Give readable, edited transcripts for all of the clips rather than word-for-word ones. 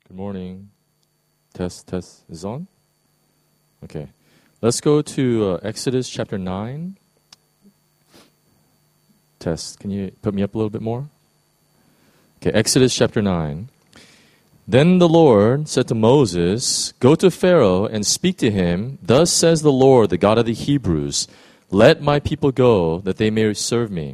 Good morning. Test is on? Okay. Let's go to Exodus chapter 9. Test. Can you put me up a little bit more? Okay, Exodus chapter 9. Then the Lord said to Moses, "Go to Pharaoh and speak to him. Thus says the Lord, the God of the Hebrews, let my people go, that they may serve me.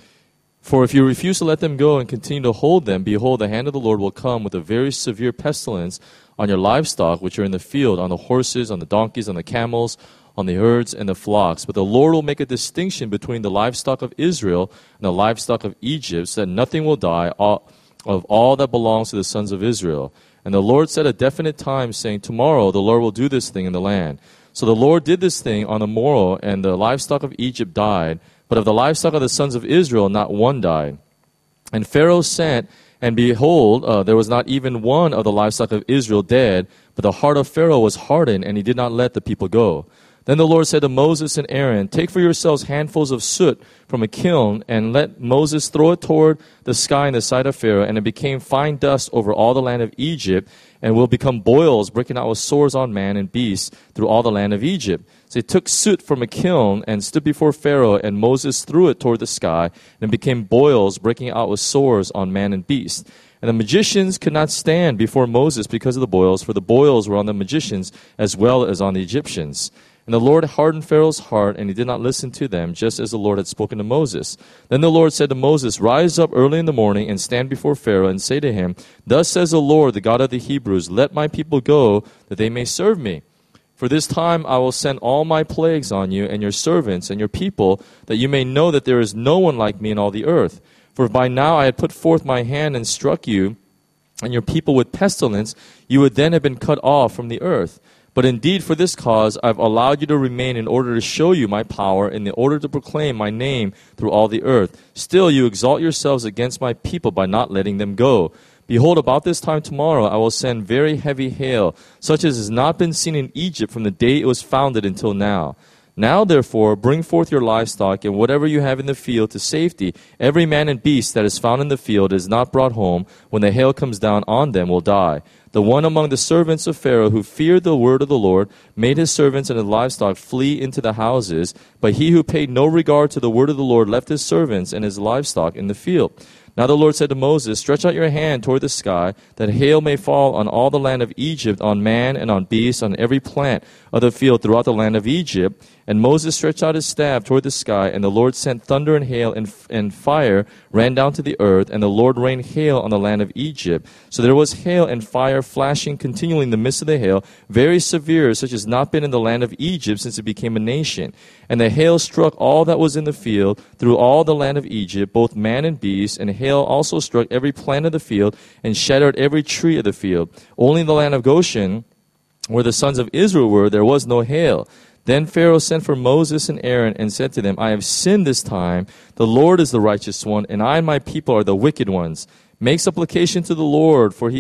For if you refuse to let them go and continue to hold them, behold, the hand of the Lord will come with a very severe pestilence on your livestock, which are in the field, on the horses, on the donkeys, on the camels, on the herds and the flocks. But the Lord will make a distinction between the livestock of Israel and the livestock of Egypt, so that nothing will die of all that belongs to the sons of Israel." And the Lord set a definite time, saying, "Tomorrow the Lord will do this thing in the land." So the Lord did this thing on the morrow, and the livestock of Egypt died. But of the livestock of the sons of Israel, not one died. And Pharaoh sent, and behold, there was not even one of the livestock of Israel dead, but the heart of Pharaoh was hardened, and he did not let the people go. Then the Lord said to Moses and Aaron, "Take for yourselves handfuls of soot from a kiln, and let Moses throw it toward the sky in the sight of Pharaoh, and it became fine dust over all the land of Egypt, and will become boils breaking out with sores on man and beast through all the land of Egypt." So he took soot from a kiln and stood before Pharaoh, and Moses threw it toward the sky, and it became boils breaking out with sores on man and beast. And the magicians could not stand before Moses because of the boils, for the boils were on the magicians as well as on the Egyptians. And the Lord hardened Pharaoh's heart, and he did not listen to them, just as the Lord had spoken to Moses. Then the Lord said to Moses, "Rise up early in the morning and stand before Pharaoh and say to him, 'Thus says the Lord, the God of the Hebrews, let my people go, that they may serve me. For this time I will send all my plagues on you and your servants and your people, that you may know that there is no one like me in all the earth. For if by now I had put forth my hand and struck you and your people with pestilence, you would then have been cut off from the earth. But indeed, for this cause, I've allowed you to remain in order to show you my power, in order to proclaim my name through all the earth. Still, you exalt yourselves against my people by not letting them go. Behold, about this time tomorrow, I will send very heavy hail, such as has not been seen in Egypt from the day it was founded until now. Now, therefore, bring forth your livestock and whatever you have in the field to safety. Every man and beast that is found in the field is not brought home. When the hail comes down on them will die. The one among the servants of Pharaoh who feared the word of the Lord made his servants and his livestock flee into the houses. But he who paid no regard to the word of the Lord left his servants and his livestock in the field. Now the Lord said to Moses, "Stretch out your hand toward the sky, that hail may fall on all the land of Egypt, on man and on beast, on every plant of the field throughout the land of Egypt." And Moses stretched out his staff toward the sky, and the Lord sent thunder and hail, and fire ran down to the earth, and the Lord rained hail on the land of Egypt. So there was hail and fire flashing continually in the midst of the hail, very severe, such as not been in the land of Egypt since it became a nation. And the hail struck all that was in the field through all the land of Egypt, both man and beast, and hail also struck every plant of the field, and shattered every tree of the field. Only in the land of Goshen, where the sons of Israel were, there was no hail. Then Pharaoh sent for Moses and Aaron and said to them, "I have sinned this time. The Lord is the righteous one, and I and my people are the wicked ones. Make supplication to the Lord, for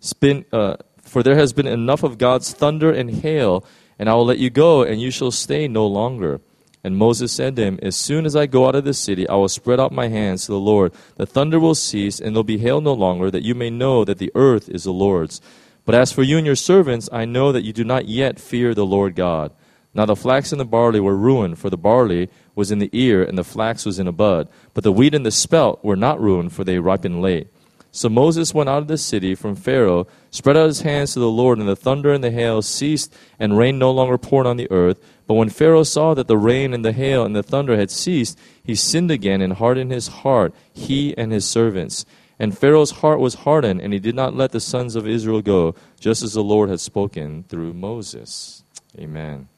there has been enough of God's thunder and hail, and I will let you go, and you shall stay no longer." And Moses said to him, "As soon as I go out of the city, I will spread out my hands to the Lord. The thunder will cease, and there will be hail no longer, that you may know that the earth is the Lord's. But as for you and your servants, I know that you do not yet fear the Lord God." Now the flax and the barley were ruined, for the barley was in the ear, and the flax was in a bud. But the wheat and the spelt were not ruined, for they ripened late. So Moses went out of the city from Pharaoh, spread out his hands to the Lord, and the thunder and the hail ceased, and rain no longer poured on the earth. But when Pharaoh saw that the rain and the hail and the thunder had ceased, he sinned again and hardened his heart, he and his servants. And Pharaoh's heart was hardened, and he did not let the sons of Israel go, just as the Lord had spoken through Moses. Amen.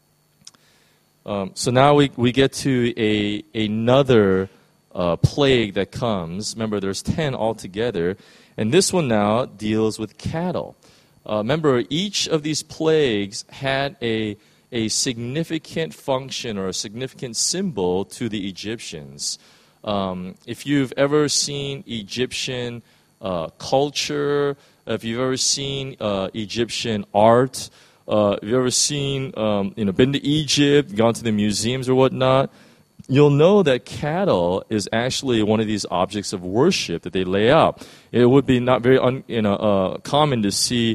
So now we get to another plague that comes. Remember, there's 10 altogether. And this one now deals with cattle. Remember, each of these plagues had a significant function or a significant symbol to the Egyptians. If you've ever seen Egyptian culture, if you've ever seen Egyptian art, if you've ever seen, been to Egypt, gone to the museums or whatnot, you'll know that cattle is actually one of these objects of worship that they lay out. It would be not very common to see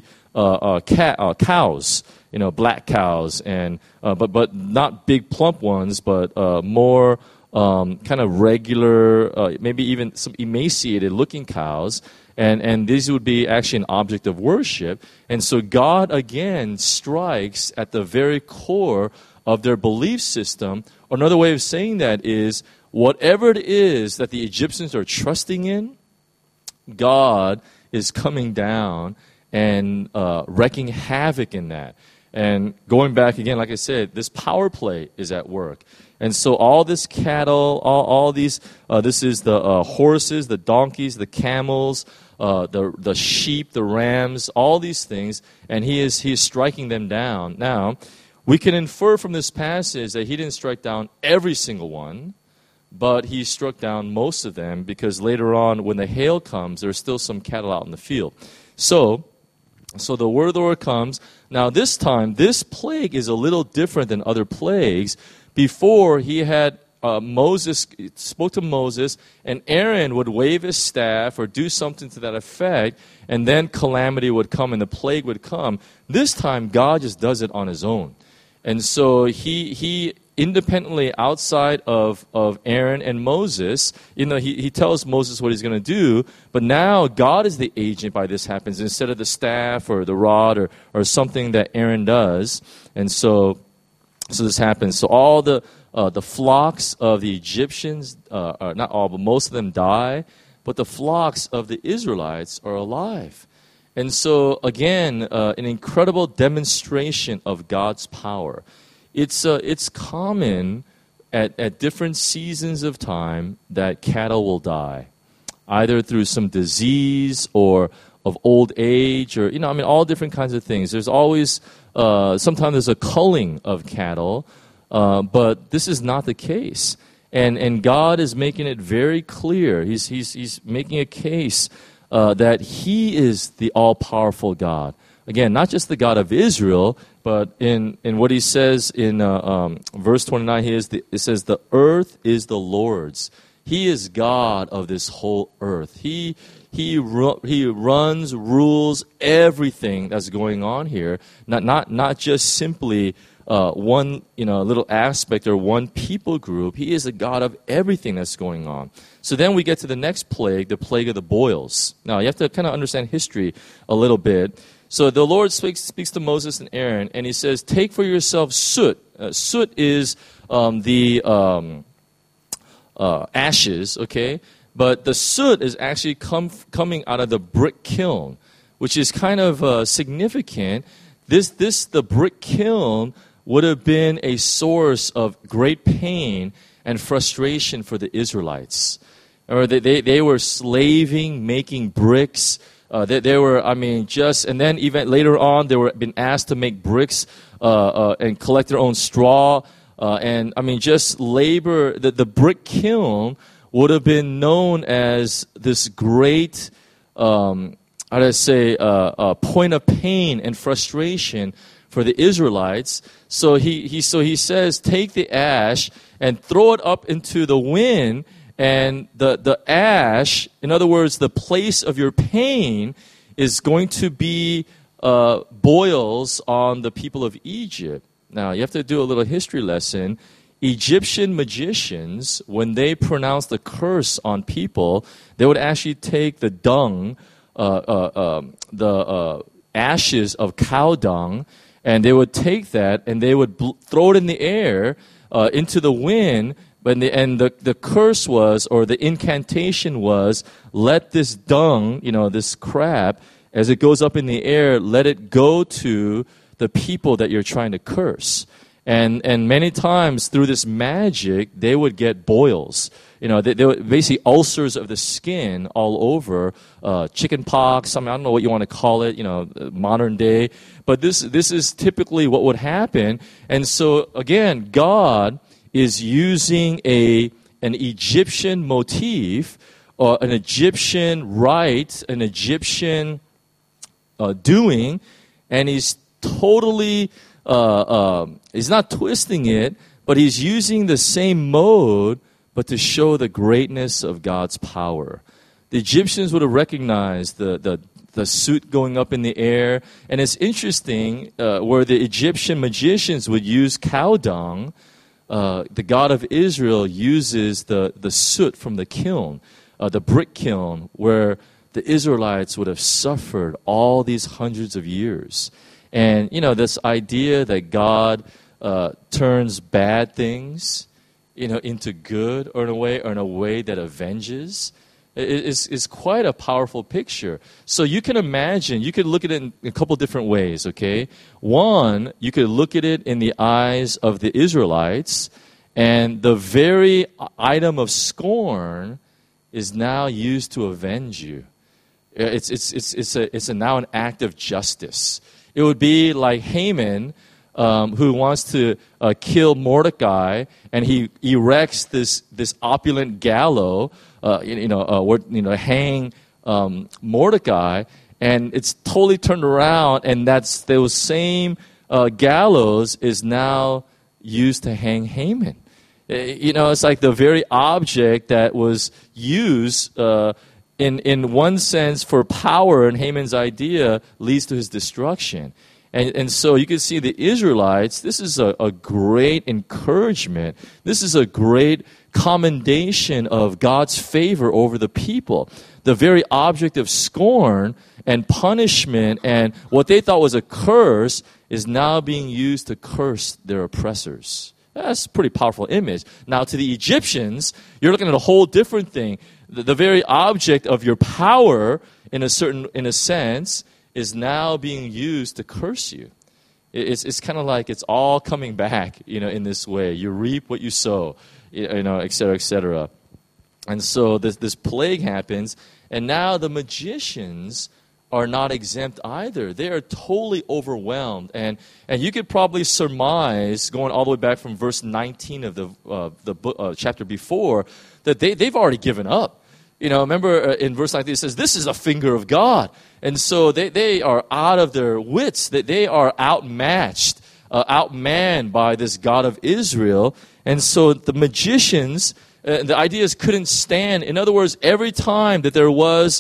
cows, black cows, and but not big plump ones, but more kind of regular, maybe even some emaciated looking cows. And these would be actually an object of worship. And so God, again, strikes at the very core of their belief system. Another way of saying that is, whatever it is that the Egyptians are trusting in, God is coming down and wreaking havoc in that. And going back again, like I said, this power play is at work. And so all this cattle, all these, this is the horses, the donkeys, the camels, the sheep, the rams, all these things, and he is striking them down. Now, we can infer from this passage that he didn't strike down every single one, but he struck down most of them, because later on, when the hail comes, there's still some cattle out in the field. So the word of the Lord comes. Now this time, this plague is a little different than other plagues. Before, he had Moses spoke to Moses, and Aaron would wave his staff or do something to that effect, and then calamity would come and the plague would come. This time, God just does it on his own. And so he independently, outside of Aaron and Moses, he tells Moses what he's going to do, but now God is the agent by this happens, instead of the staff or the rod or something that Aaron does. And so this happens. So all the flocks of the Egyptians, not all, but most of them die, but the flocks of the Israelites are alive. And so, again, an incredible demonstration of God's power. It's common at different seasons of time that cattle will die, either through some disease or of old age, or all different kinds of things. There's always sometimes there's a culling of cattle, but this is not the case. And God is making it very clear. He's making a case that He is the all-powerful God. Again, not just the God of Israel, but in what He says in verse 29, it says, the earth is the Lord's. He is God of this whole earth. He runs, rules everything that's going on here. Not just simply one little aspect or one people group. He is a God of everything that's going on. So then we get to the next plague, the plague of the boils. Now you have to kind of understand history a little bit. So the Lord speaks to Moses and Aaron, and He says, "Take for yourself soot." Soot is the ashes, okay? But the soot is actually coming out of the brick kiln, which is kind of significant. The brick kiln would have been a source of great pain and frustration for the Israelites. Or they were slaving, making bricks. They were, and then even later on, they were been asked to make bricks and collect their own straw. Just labor. The brick kiln would have been known as this great, point of pain and frustration for the Israelites. So he says, take the ash and throw it up into the wind, and the ash, in other words, the place of your pain, is going to be boils on the people of Egypt. Now, you have to do a little history lesson. Egyptian magicians, when they pronounced the curse on people, they would actually take the dung, the ashes of cow dung, and they would take that and they would throw it in the air into the wind. And the curse was, or the incantation was, let this dung, this crap, as it goes up in the air, let it go to the people that you're trying to curse. And many times through this magic, they would get boils. They were basically ulcers of the skin all over, chicken pox. I don't know what you want to call it, modern day. But this is typically what would happen. And so again, God is using an Egyptian motif, or an Egyptian rite, an Egyptian doing, and He's totally. He's not twisting it, But he's using the same mode, but to show the greatness of God's power. The Egyptians would have recognized the suit going up in the air. And it's interesting where the Egyptian magicians would use cow dung. The God of Israel uses the soot from the kiln, the brick kiln, where the Israelites would have suffered all these hundreds of years. And, this idea that God turns bad things, into good or in a way that avenges is quite a powerful picture. So you can imagine, you could look at it in a couple different ways, okay? One, you could look at it in the eyes of the Israelites, and the very item of scorn is now used to avenge you. It's now an act of justice. It would be like Haman, who wants to kill Mordecai, and he erects this opulent gallows, hang Mordecai, and it's totally turned around, and those same gallows is now used to hang Haman. It's like the very object that was used in one sense for power in Haman's idea leads to his destruction. And so you can see the Israelites, this is a great encouragement. This is a great commendation of God's favor over the people. The very object of scorn and punishment and what they thought was a curse is now being used to curse their oppressors. That's a pretty powerful image. Now, to the Egyptians, you're looking at a whole different thing. The very object of your power, in a sense, is now being used to curse you. It's kind of like it's all coming back, in this way. You reap what you sow, et cetera, et cetera. And so this plague happens, and now the magicians are not exempt either. They are totally overwhelmed. And you could probably surmise, going all the way back from verse 19 of the book, chapter before, that they've already given up. Remember in verse 19 it says, this is a finger of God. And so they are out of their wits. They are outmatched, outmanned by this God of Israel. And so the magicians, the ideas couldn't stand. In other words, every time that there was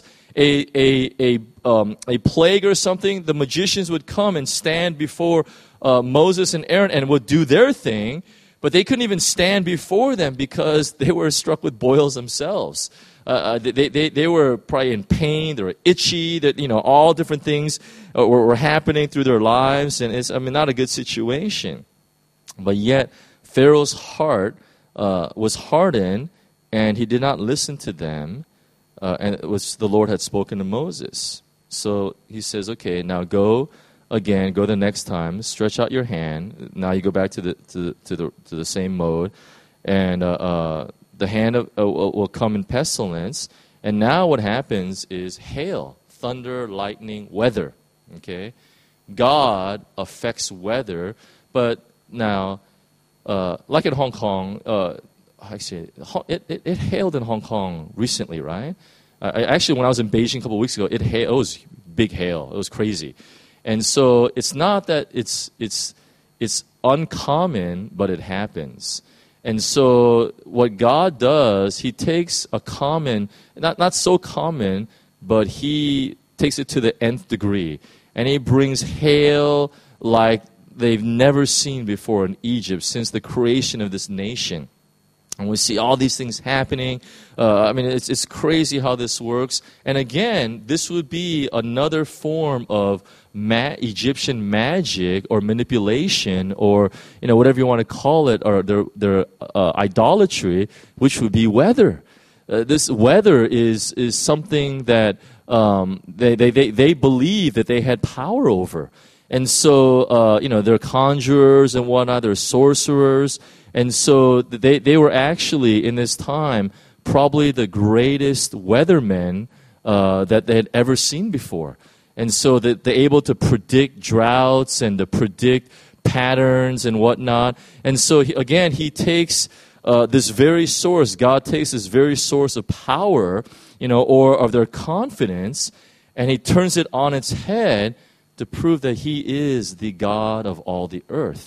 a plague or something, the magicians would come and stand before Moses and Aaron and would do their thing, but they couldn't even stand before them because they were struck with boils themselves. They were probably in pain, they were itchy, that all different things were happening through their lives, and it's not a good situation. But yet Pharaoh's heart was hardened, and he did not listen to them. And it was the Lord had spoken to Moses. So he says, okay, now go the next time, stretch out your hand. Now you go back to the same mode, and the hand will come in pestilence. And now what happens is hail, thunder, lightning, weather. Okay, God affects weather, but now, like in Hong Kong. Actually, it hailed in Hong Kong recently, right? Actually, when I was in Beijing a couple of weeks ago, it was big hail. It was crazy. And so it's not that it's uncommon, but it happens. And so what God does, he takes a common, not so common, but he takes it to the nth degree. And he brings hail like they've never seen before in Egypt since the creation of this nation. And we see all these things happening. It's crazy how this works. And again, this would be another form of Egyptian magic or manipulation, or whatever you want to call it, or their idolatry, which would be weather. This weather is something that they believe that they had power over. And so, they're conjurers and whatnot, they're sorcerers. And so they were actually, in this time, probably the greatest weathermen that they had ever seen before. And so they're able to predict droughts and to predict patterns and whatnot. And so, he takes this very source, God takes this very source of power, or of their confidence, and he turns it on its head to prove that he is the God of all the earth.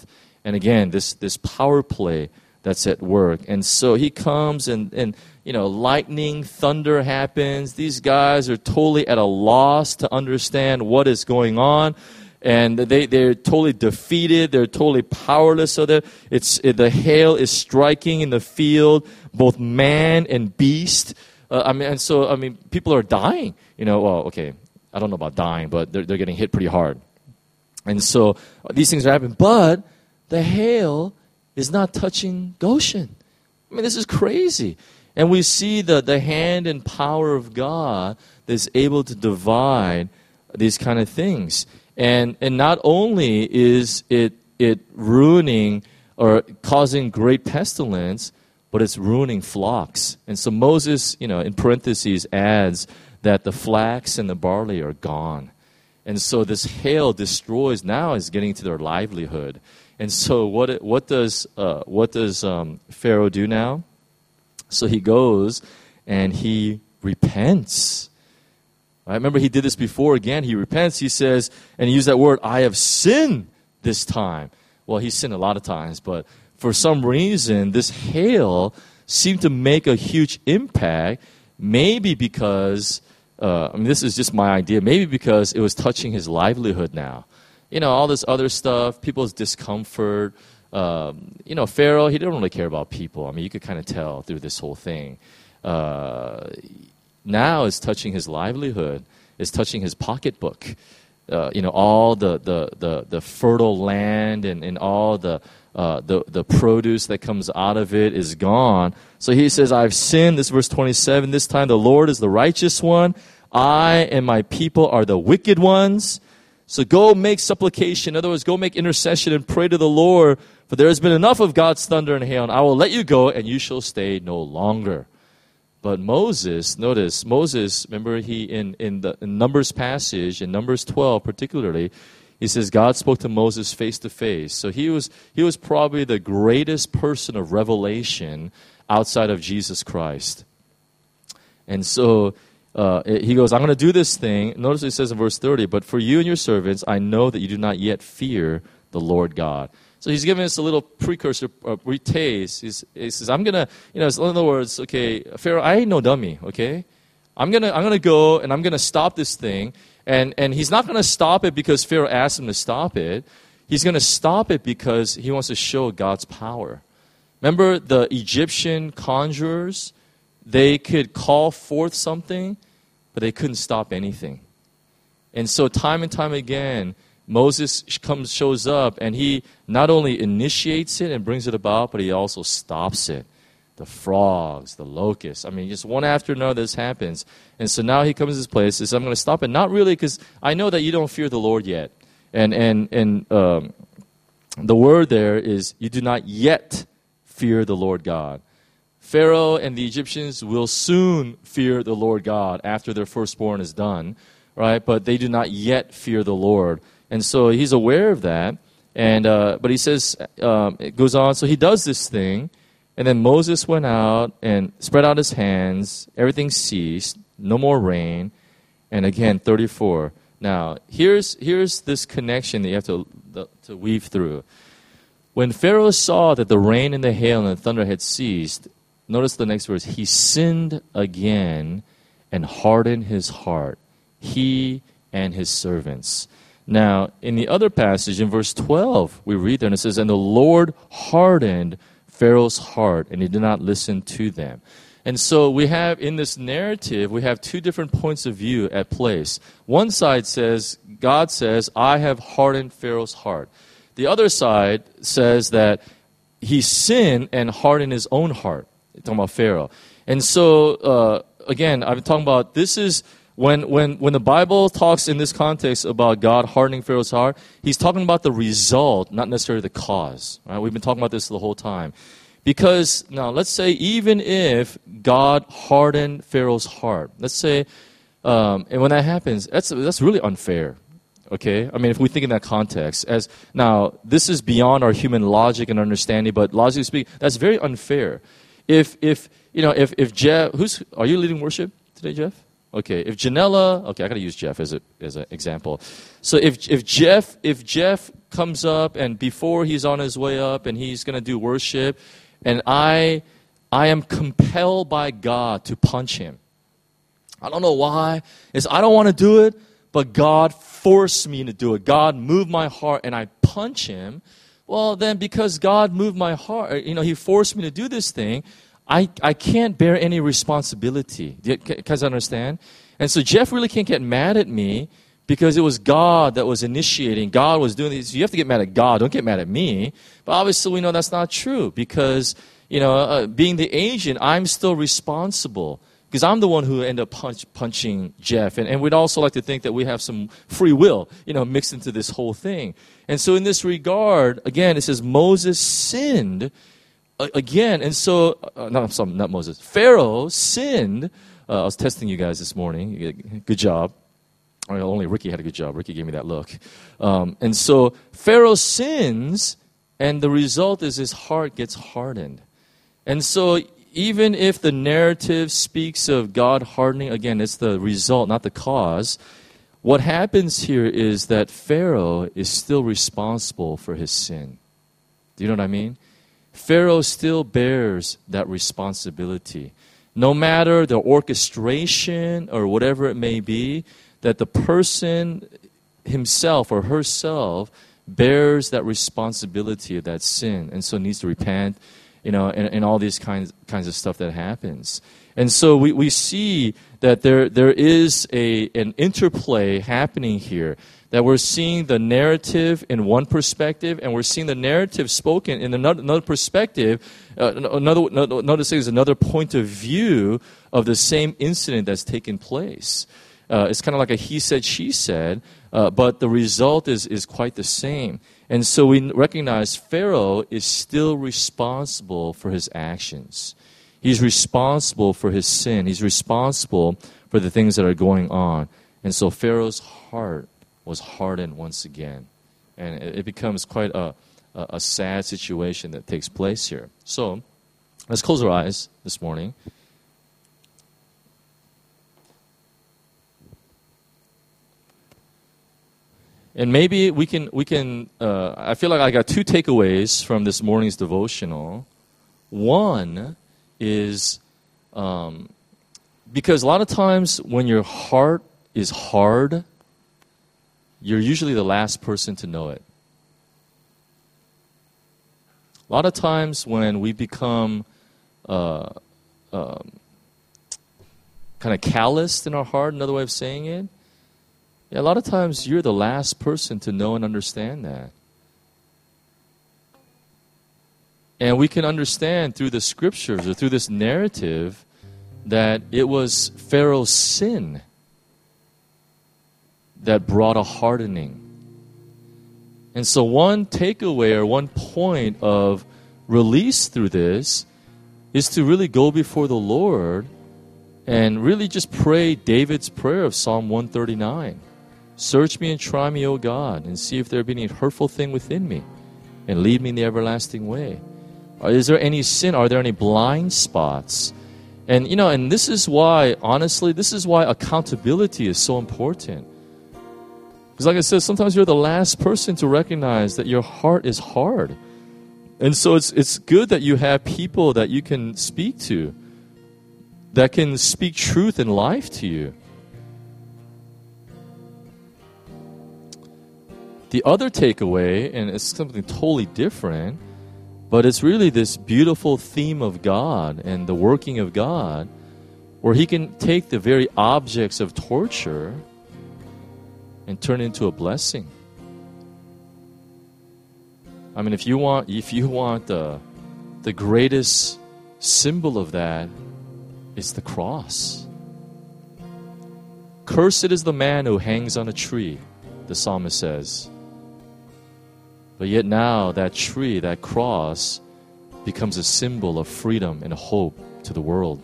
And again, this power play that's at work. And so he comes and lightning, thunder happens. These guys are totally at a loss to understand what is going on. And they're totally defeated. They're totally powerless. So that the hail is striking in the field, both man and beast. People are dying. I don't know about dying, but they're getting hit pretty hard. And so these things are happening. But the hail is not touching Goshen. I mean, this is crazy. And we see the hand and power of God that's able to divide these kind of things. And not only is it ruining or causing great pestilence, but it's ruining flocks. And so Moses, in parentheses, adds that the flax and the barley are gone. And so this hail destroys, now is getting to their livelihood. And so what does Pharaoh do now? So he goes and he repents. I remember he did this before. Again, he repents. He says, and he used that word, I have sinned this time. Well, he sinned a lot of times, but for some reason, this hail seemed to make a huge impact. Maybe because, this is just my idea, maybe because it was touching his livelihood now. All this other stuff, people's discomfort. Pharaoh, he didn't really care about people. I mean, you could kind of tell through this whole thing. Now it's touching his livelihood. It's touching his pocketbook. All the fertile land and all the produce that comes out of it is gone. So he says, I've sinned. This is verse 27. This time the Lord is the righteous one. I and my people are the wicked ones. So go make supplication. In other words, go make intercession and pray to the Lord. For there has been enough of God's thunder and hail. And I will let you go and you shall stay no longer. But Moses, notice, remember he in Numbers passage, in Numbers 12 particularly, he says God spoke to Moses face to face. So he was probably the greatest person of revelation outside of Jesus Christ. And so he goes, I'm going to do this thing. Notice he says in verse 30, but for you and your servants, I know that you do not yet fear the Lord God. So he's giving us a little precursor, taste. He says, I'm going to, in other words, okay, Pharaoh, I ain't no dummy, okay? I'm going to go and I'm going to stop this thing. And he's not going to stop it because Pharaoh asked him to stop it. He's going to stop it because he wants to show God's power. Remember the Egyptian conjurers? They could call forth something, but they couldn't stop anything. And so time and time again, Moses shows up, and he not only initiates it and brings it about, but he also stops it. The frogs, the locusts. I mean, just one after another this happens. And so now he comes to this place and says, I'm going to stop it. Not really, because I know that you don't fear the Lord yet. And the word there is, you do not yet fear the Lord God. Pharaoh and the Egyptians will soon fear the Lord God after their firstborn is done, right? But they do not yet fear the Lord. And so he's aware of that. And but he says, it goes on, so he does this thing. And then Moses went out and spread out his hands. Everything ceased. No more rain. And again, 34. Now, here's this connection that you have to weave through. When Pharaoh saw that the rain and the hail and the thunder had ceased, notice the next verse. He sinned again and hardened his heart, he and his servants. Now, in the other passage, in verse 12, we read there, and it says, and the Lord hardened Pharaoh's heart, and he did not listen to them. And so we have, in this narrative, we have two different points of view at place. One side says, God says, I have hardened Pharaoh's heart. The other side says that he sinned and hardened his own heart. Talking about Pharaoh. And so, again, I'm talking about, this is, when the Bible talks in this context about God hardening Pharaoh's heart, he's talking about the result, not necessarily the cause. Right? We've been talking about this the whole time. Because, now, let's say even if God hardened Pharaoh's heart, let's say, and when that happens, that's really unfair. Okay? I mean, if we think in that context, now, this is beyond our human logic and understanding, but logically speaking, that's very unfair. If Jeff, are you leading worship today, Jeff? Okay, if Janella, okay, I got to use Jeff as an example. So if Jeff comes up and before he's on his way up and he's going to do worship, and I am compelled by God to punch him. I don't know why. I don't want to do it, but God forced me to do it. God moved my heart and I punch him. Well, then because God moved my heart, he forced me to do this thing, I can't bear any responsibility. Do you guys understand? And so Jeff really can't get mad at me because it was God that was initiating. God was doing this. You have to get mad at God. Don't get mad at me. But obviously we know that's not true because, being the agent, I'm still responsible. Because I'm the one who ended up punching Jeff. And we'd also like to think that we have some free will, mixed into this whole thing. And so in this regard, again, it says Moses sinned again. And so, not Moses. Pharaoh sinned. I was testing you guys this morning. Good job. Only Ricky had a good job. Ricky gave me that look. And so Pharaoh sins, and the result is his heart gets hardened. And so even if the narrative speaks of God hardening, again, it's the result, not the cause. What happens here is that Pharaoh is still responsible for his sin. Do you know what I mean? Pharaoh still bears that responsibility. No matter the orchestration or whatever it may be, that the person himself or herself bears that responsibility of that sin and so needs to repent. And all these kinds of stuff that happens. And so we see that there is an interplay happening here, that we're seeing the narrative in one perspective, and we're seeing the narrative spoken in another perspective. Notice there's another point of view of the same incident that's taken place. It's kind of like a he said, she said, but the result is quite the same. And so we recognize Pharaoh is still responsible for his actions. He's responsible for his sin. He's responsible for the things that are going on. And so Pharaoh's heart was hardened once again. And it becomes quite a sad situation that takes place here. So let's close our eyes this morning. And maybe we can. I feel like I got two takeaways from this morning's devotional. One is because a lot of times when your heart is hard, you're usually the last person to know it. A lot of times when we become kind of calloused in our heart, another way of saying it, a lot of times you're the last person to know and understand that. And we can understand through the scriptures or through this narrative that it was Pharaoh's sin that brought a hardening. And so one takeaway or one point of release through this is to really go before the Lord and really just pray David's prayer of Psalm 139. Search me and try me, O God, and see if there be any hurtful thing within me, and lead me in the everlasting way. Is there any sin? Are there any blind spots? And, and this is why, honestly, this is why accountability is so important. Because like I said, sometimes you're the last person to recognize that your heart is hard. And so it's good that you have people that you can speak to, that can speak truth and life to you. The other takeaway, and it's something totally different, but it's really this beautiful theme of God and the working of God, where He can take the very objects of torture and turn it into a blessing. I mean, if you want the greatest symbol of that, it's the cross. Cursed is the man who hangs on a tree, the psalmist says. But yet now that tree, that cross, becomes a symbol of freedom and hope to the world.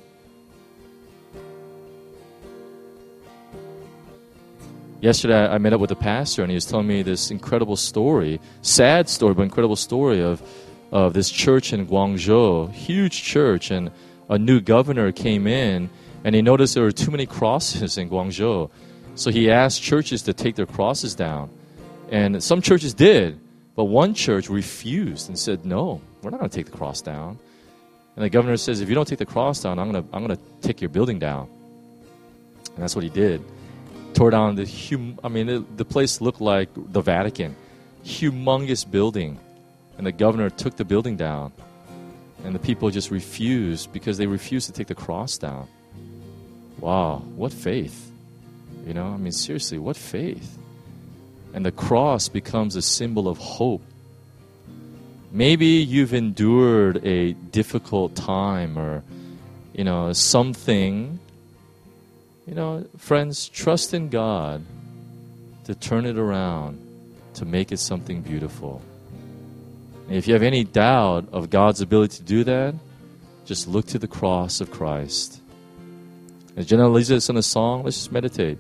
Yesterday I met up with a pastor and he was telling me this incredible story, sad story, but incredible story of this church in Guangzhou, huge church, and a new governor came in And he noticed there were too many crosses in Guangzhou. So he asked churches to take their crosses down. And some churches did, but one church refused and said, no, we're not going to take the cross down. And the governor says, if you don't take the cross down, I'm going to take your building down. And that's what he did. Tore down the place looked like the Vatican. Humongous building. And the governor took the building down. And the people just refused because they refused to take the cross down. Wow, what faith. Seriously, what faith. And the cross becomes a symbol of hope. Maybe you've endured a difficult time or, something. Friends, trust in God to turn it around, to make it something beautiful. And if you have any doubt of God's ability to do that, just look to the cross of Christ. As Jenna leads us in a song, let's just meditate.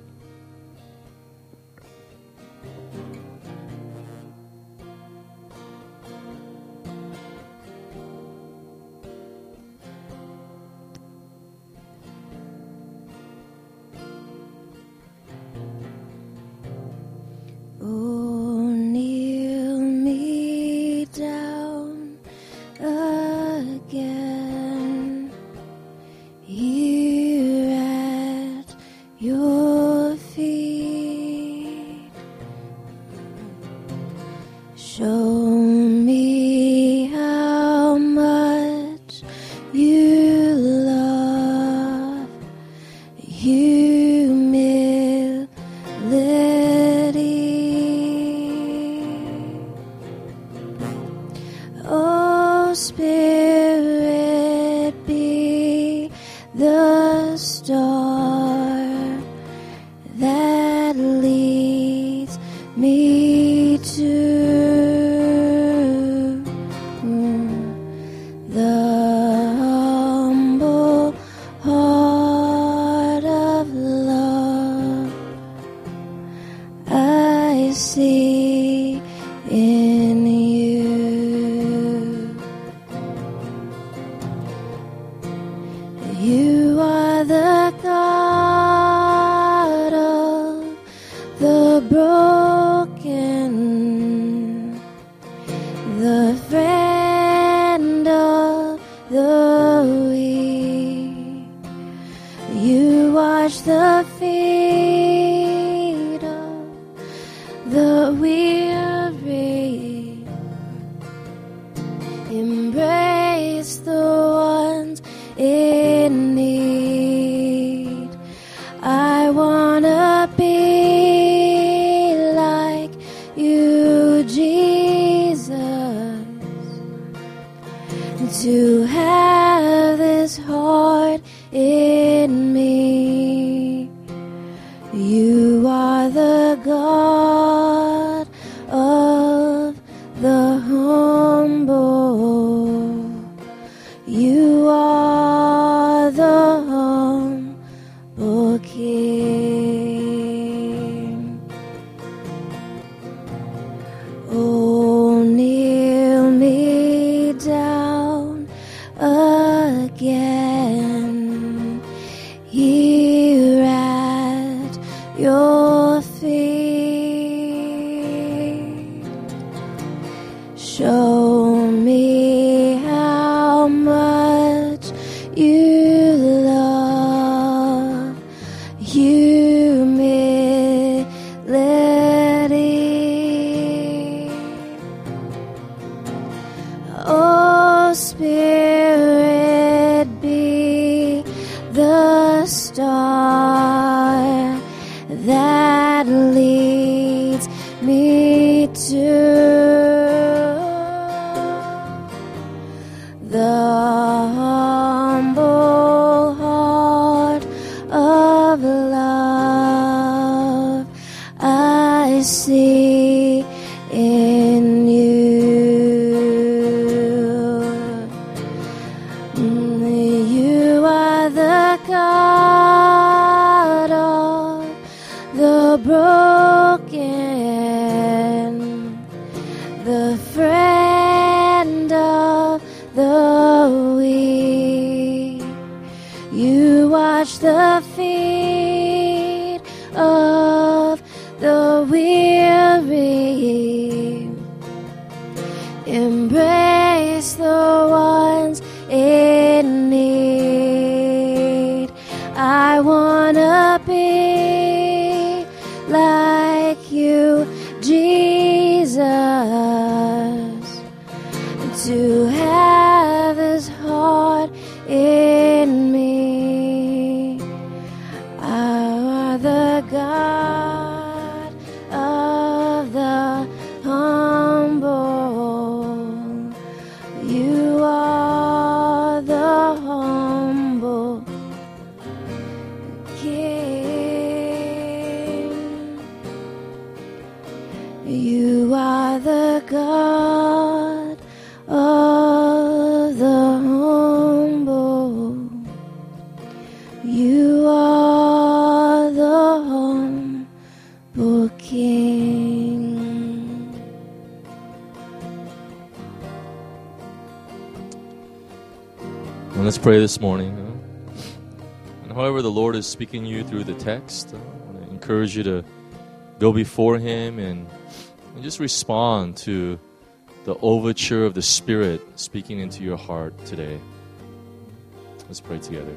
You are wash the feet of the weary. Embrace the ones in need. I wanna be like you, Jesus, to have His heart in me. Are the God of the humble. You are the humble King. You are the God of the humble. You are the humble King. Well, let's pray this morning. And however the Lord is speaking to you through the text, I want to encourage you to go before Him and just respond to the overture of the Spirit speaking into your heart today. Let's pray together.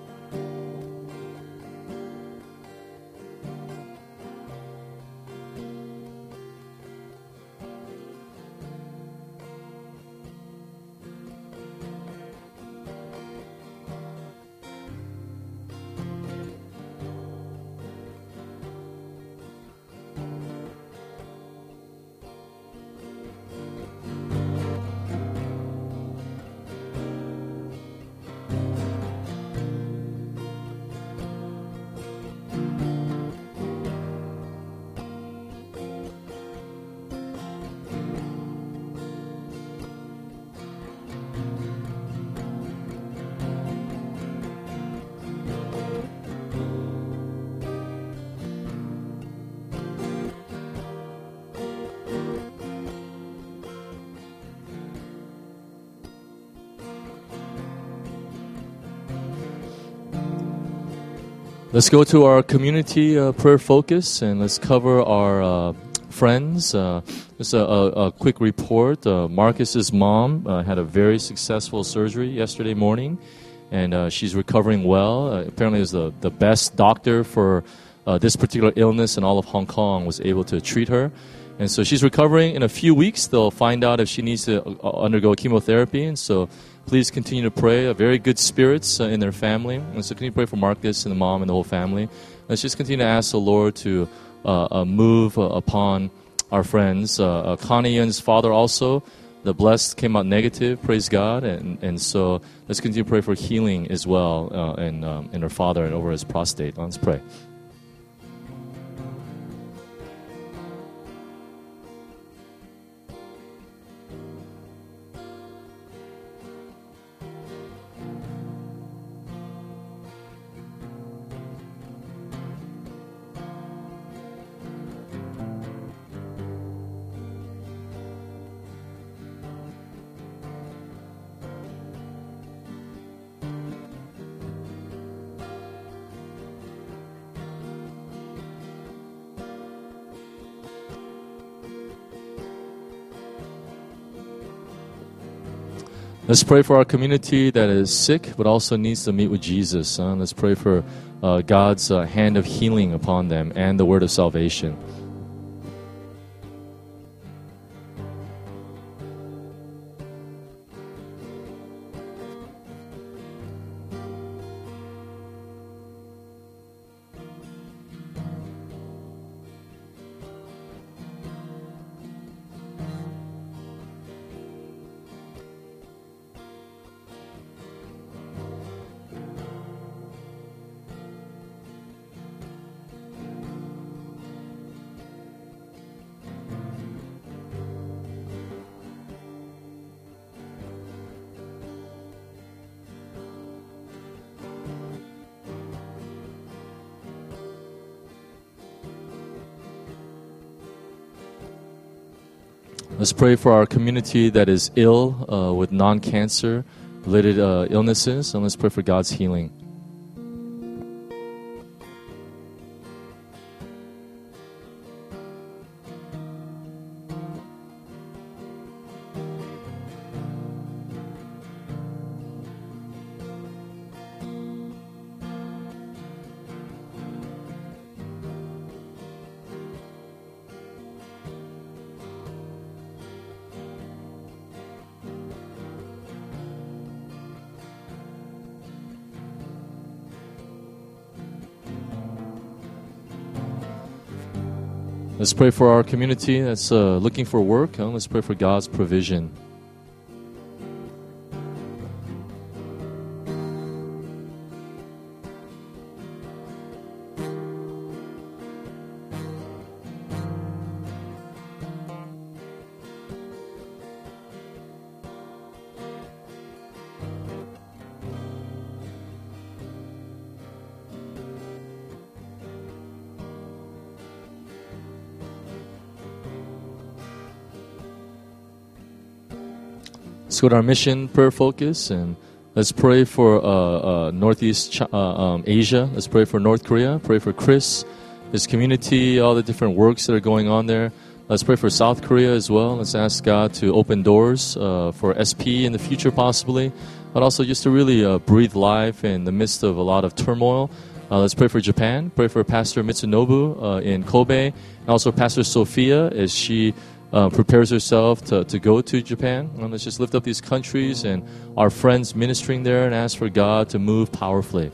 Let's go to our community prayer focus and let's cover our friends. Just a quick report. Marcus's mom had a very successful surgery yesterday morning, and she's recovering well. Apparently, is the best doctor for this particular illness in all of Hong Kong was able to treat her. And so she's recovering. In a few weeks, they'll find out if she needs to undergo chemotherapy. And so please continue to pray. Very good spirits in their family. And so continue to pray for Marcus and the mom and the whole family. Let's just continue to ask the Lord to move upon our friends. Connie Yun's father also, the blessed came out negative, praise God. And so let's continue to pray for healing as well in her father and over his prostate. Let's pray. Let's pray for our community that is sick but also needs to meet with Jesus. Let's pray for God's hand of healing upon them and the word of salvation. Let's pray for our community that is ill with non-cancer related illnesses, and let's pray for God's healing. Let's pray for our community that's looking for work. Let's pray for God's provision. Let's go to our mission prayer focus and let's pray for Northeast Asia. Let's pray for North Korea. Pray for Chris, his community, all the different works that are going on there. Let's pray for South Korea as well. Let's ask God to open doors for SP in the future possibly, but also just to really breathe life in the midst of a lot of turmoil. Let's pray for Japan. Pray for Pastor Mitsunobu in Kobe, and also Pastor Sophia as she prepares herself to go to Japan. Let's just lift up these countries and our friends ministering there and ask for God to move powerfully.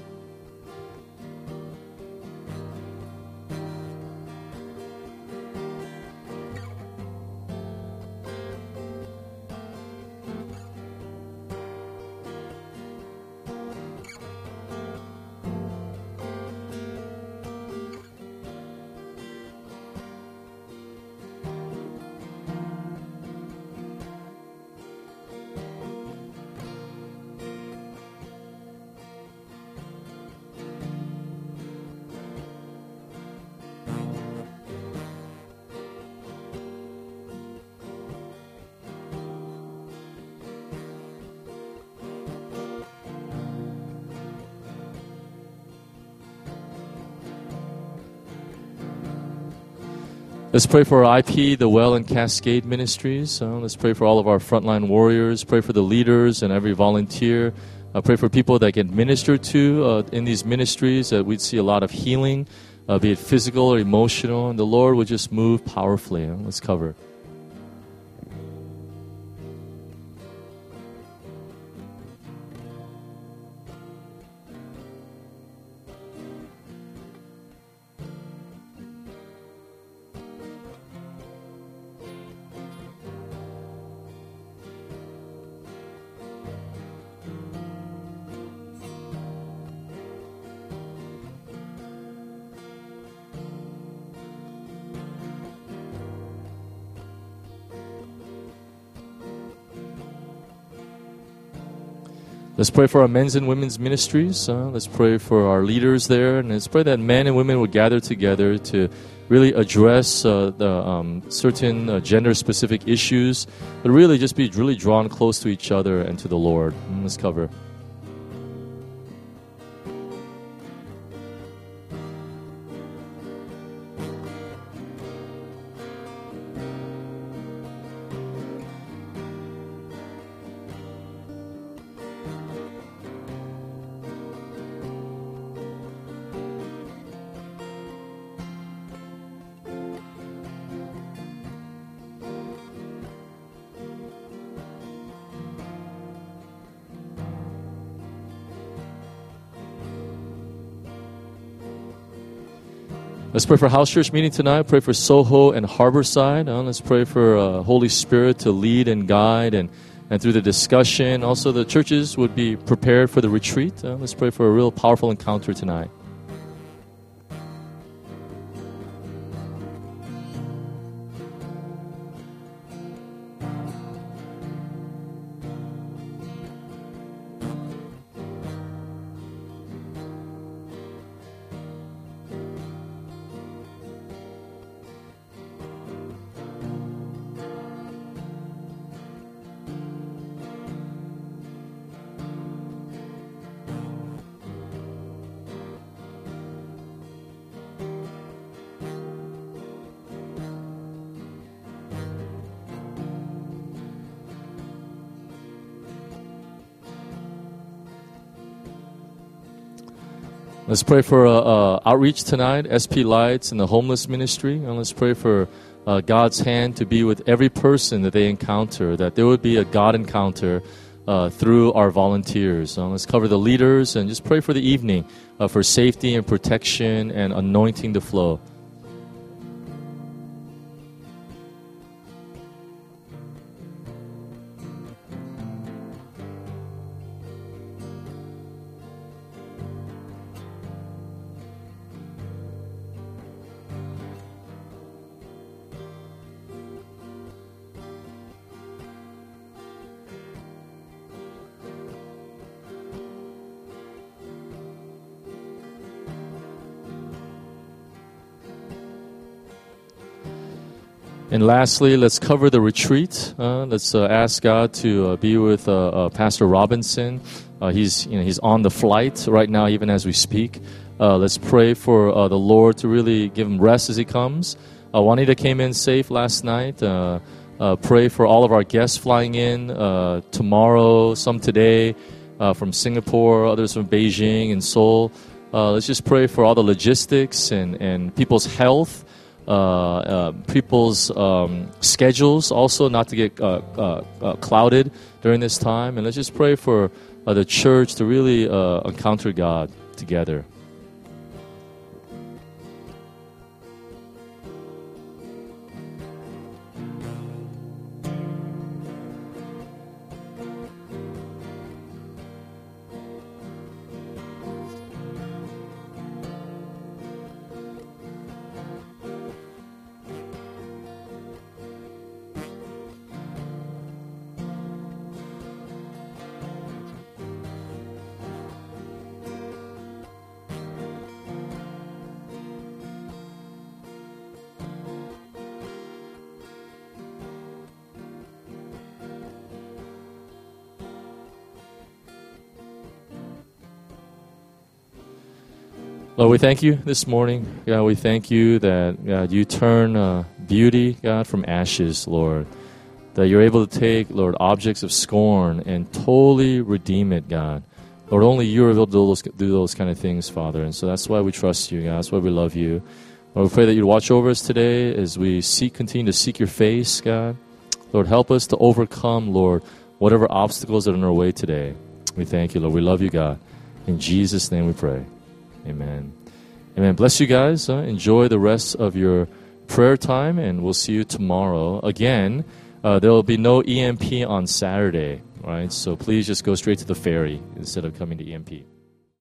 Let's pray for our IP, the Well and Cascade ministries. Let's pray for all of our frontline warriors. Pray for the leaders and every volunteer. Pray for people that get ministered to in these ministries, that we'd see a lot of healing, be it physical or emotional, and the Lord would just move powerfully. Let's cover. Let's pray for our men's and women's ministries. Let's pray for our leaders there. And let's pray that men and women would gather together to really address the certain gender-specific issues, but really just be really drawn close to each other and to the Lord. Let's cover. Let's pray for house church meeting tonight. Pray for Soho and Harborside. Let's pray for Holy Spirit to lead and guide and through the discussion. Also, the churches would be prepared for the retreat. Let's pray for a real powerful encounter tonight. Let's pray for outreach tonight, SP Lights and the homeless ministry. And let's pray for God's hand to be with every person that they encounter, that there would be a God encounter through our volunteers. Let's cover the leaders and just pray for the evening for safety and protection and anointing the flow. And lastly, let's cover the retreat. Let's ask God to be with Pastor Robinson. He's on the flight right now, even as we speak. Let's pray for the Lord to really give him rest as he comes. Juanita came in safe last night. Pray for all of our guests flying in tomorrow, some today from Singapore, others from Beijing and Seoul. Let's just pray for all the logistics and people's health. People's schedules also not to get clouded during this time. And let's just pray for the church to really encounter God together. Lord, we thank you this morning. God, we thank you that, God, you turn beauty, God, from ashes, Lord. That you're able to take, Lord, objects of scorn and totally redeem it, God. Lord, only you are able to do those kind of things, Father. And so that's why we trust you, God. That's why we love you. Lord, we pray that you'd watch over us today as we continue to seek your face, God. Lord, help us to overcome, Lord, whatever obstacles that are in our way today. We thank you, Lord. We love you, God. In Jesus' name we pray. Amen. Amen. Bless you guys. Enjoy the rest of your prayer time, and we'll see you tomorrow. Again, there will be no EMP on Saturday, right? So please just go straight to the ferry instead of coming to EMP.